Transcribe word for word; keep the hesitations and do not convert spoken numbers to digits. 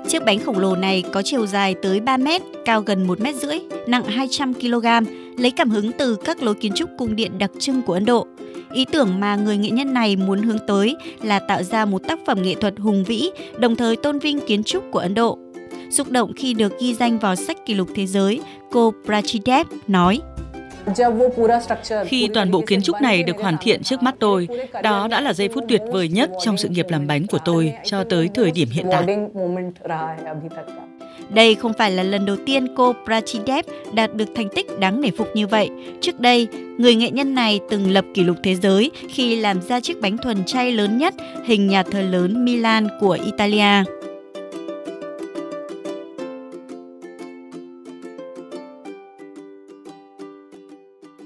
Chiếc bánh khổng lồ này có chiều dài tới ba mét, cao gần một mét rưỡi, nặng hai trăm ki lô gam, lấy cảm hứng từ các lối kiến trúc cung điện đặc trưng của Ấn Độ. Ý tưởng mà người nghệ nhân này muốn hướng tới là tạo ra một tác phẩm nghệ thuật hùng vĩ, đồng thời tôn vinh kiến trúc của Ấn Độ. Xúc động khi được ghi danh vào sách kỷ lục thế giới, cô Prachidev nói: Khi toàn bộ kiến trúc này được hoàn thiện trước mắt tôi, đó đã là giây phút tuyệt vời nhất trong sự nghiệp làm bánh của tôi cho tới thời điểm hiện tại. Đây không phải là lần đầu tiên cô Prachidev đạt được thành tích đáng nể phục như vậy. Trước đây, người nghệ nhân này từng lập kỷ lục thế giới khi làm ra chiếc bánh thuần chay lớn nhất hình nhà thờ lớn Milan của Italia.